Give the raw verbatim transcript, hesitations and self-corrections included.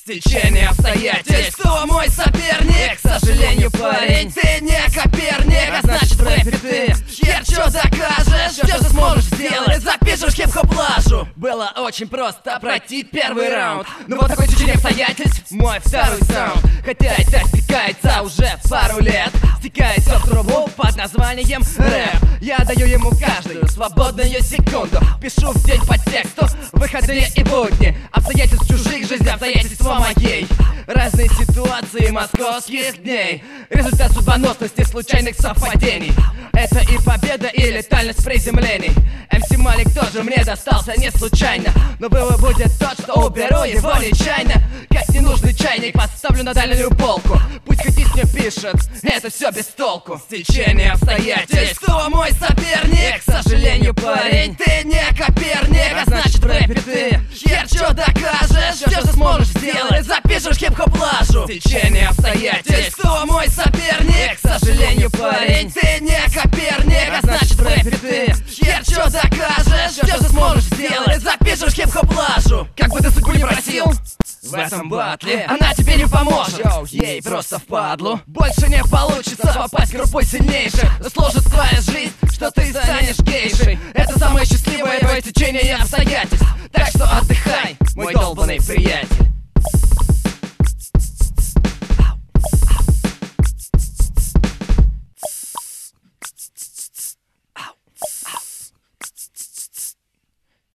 Стечение обстоятельств. Кто мой соперник? К сожалению, парень, ты не Коперник. А значит, в рэпе ты хер чё докажешь. Что ты сможешь сделать? Запишешь хип-хоп лажу. Было очень просто пройти первый раунд. Но вот такое течение обстоятельств мой второй саунд. Хотя это стекается уже пару лет. Стекается в трубу под названием рэп. Я даю ему каждую свободную секунду. Пишу в день по тексту, выходные и будни. Обстоятельств чужих жизней, обстоятельства моей. Разные ситуации московских дней. Результат судьбоносности случайных совпадений. Это и победа, и летальность приземлений. эм си Малик тоже мне достался не случайно. Но вывод будет тот, что уберу его нечаянно. Как ненужный чайник поставлю на дальнюю полку. Пусть хоть мне пишет, это все без толку. Стечение обстоятельств. Кто мой соперник? К сожалению, парень, ты не Коперник. А значит, в рэпе ты хер чё докажешь. Что же сможешь сделать? Запишешь хип-хоп лажу. Стечение обстоятельств. Кто мой соперник? К сожалению, парень, ты не Коперник. А значит, в рэпе ты хер чё докажешь. Что же сможешь сделать? Запишешь хип-хоп лажу. Как бы ты судьбу не просил в этом батле, она тебе не поможет. Йоу, ей просто впадлу. Больше не получится попасть в группу сильнейших. Сложит твоя жизнь, что ты станешь гейшей. Это самое счастливое твое течение обстоятельств. Так что отдыхай, мой долбанный приятель.